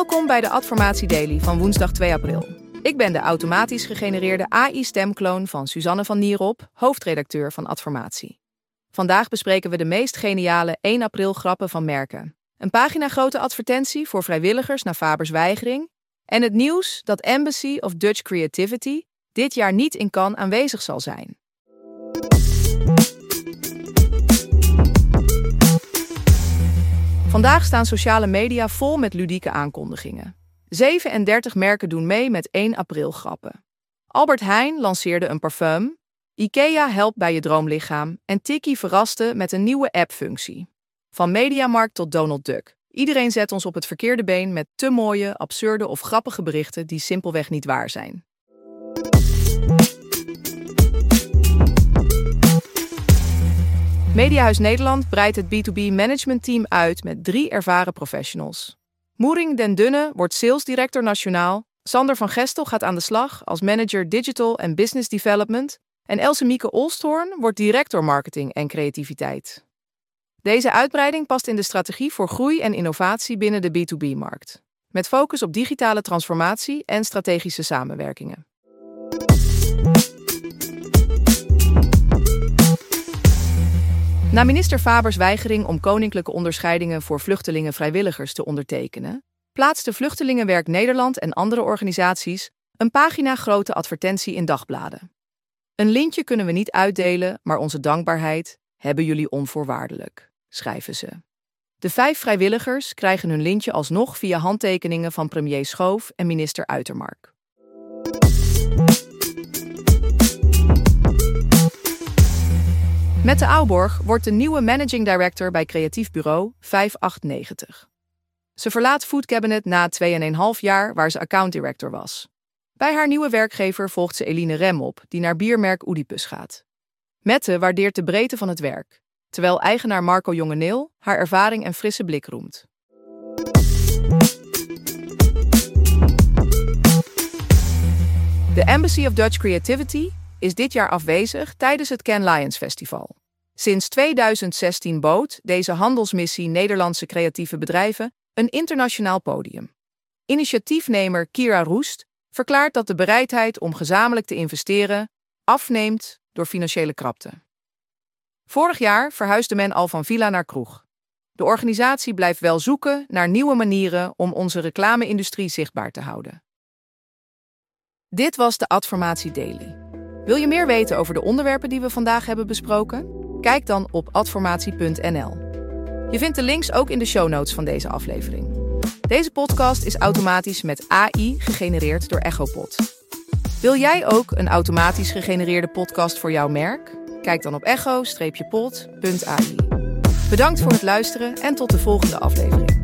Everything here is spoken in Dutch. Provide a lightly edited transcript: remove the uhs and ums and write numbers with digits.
Welkom bij de Adformatie Daily van woensdag 2 april. Ik ben de automatisch gegenereerde AI-stemkloon van Suzanne van Nierop, hoofdredacteur van Adformatie. Vandaag bespreken we de meest geniale 1 april grappen van merken. Een paginagrote advertentie voor vrijwilligers na Fabers weigering. En het nieuws dat Embassy of Dutch Creativity dit jaar niet in Cannes aanwezig zal zijn. Vandaag staan sociale media vol met ludieke aankondigingen. 37 merken doen mee met 1 april grappen. Albert Heijn lanceerde een parfum. IKEA helpt bij je droomlichaam. En Tiki verraste met een nieuwe appfunctie. Van Mediamarkt tot Donald Duck. Iedereen zet ons op het verkeerde been met te mooie, absurde of grappige berichten die simpelweg niet waar zijn. Mediahuis Nederland breidt het B2B managementteam uit met 3 ervaren professionals. Moering den Dunne wordt Sales Director Nationaal, Sander van Gestel gaat aan de slag als Manager Digital en Business Development en Else Mieke Olsthoorn wordt Director Marketing en Creativiteit. Deze uitbreiding past in de strategie voor groei en innovatie binnen de B2B-markt, met focus op digitale transformatie en strategische samenwerkingen. Na minister Fabers weigering om koninklijke onderscheidingen voor vluchtelingen-vrijwilligers te ondertekenen, plaatste Vluchtelingenwerk Nederland en andere organisaties een paginagrote advertentie in dagbladen. Een lintje kunnen we niet uitdelen, maar onze dankbaarheid hebben jullie onvoorwaardelijk, schrijven ze. De 5 vrijwilligers krijgen hun lintje alsnog via handtekeningen van premier Schoof en minister Uitermark. Mette Auborg wordt de nieuwe managing director bij creatief bureau 5890. Ze verlaat Food Cabinet na 2,5 jaar waar ze account director was. Bij haar nieuwe werkgever volgt ze Eline Rem op, die naar biermerk Oedipus gaat. Mette waardeert de breedte van het werk, terwijl eigenaar Marco Jongeneel haar ervaring en frisse blik roemt. De Embassy of Dutch Creativity is dit jaar afwezig tijdens het Cannes Lions Festival. Sinds 2016 bood deze handelsmissie Nederlandse creatieve bedrijven een internationaal podium. Initiatiefnemer Kira Roest verklaart dat de bereidheid om gezamenlijk te investeren afneemt door financiële krapte. Vorig jaar verhuisde men al van villa naar kroeg. De organisatie blijft wel zoeken naar nieuwe manieren om onze reclame-industrie zichtbaar te houden. Dit was de Adformatie Daily. Wil je meer weten over de onderwerpen die we vandaag hebben besproken? Kijk dan op adformatie.nl. Je vindt de links ook in de show notes van deze aflevering. Deze podcast is automatisch met AI gegenereerd door Echopod. Wil jij ook een automatisch gegenereerde podcast voor jouw merk? Kijk dan op echo-pod.ai. Bedankt voor het luisteren en tot de volgende aflevering.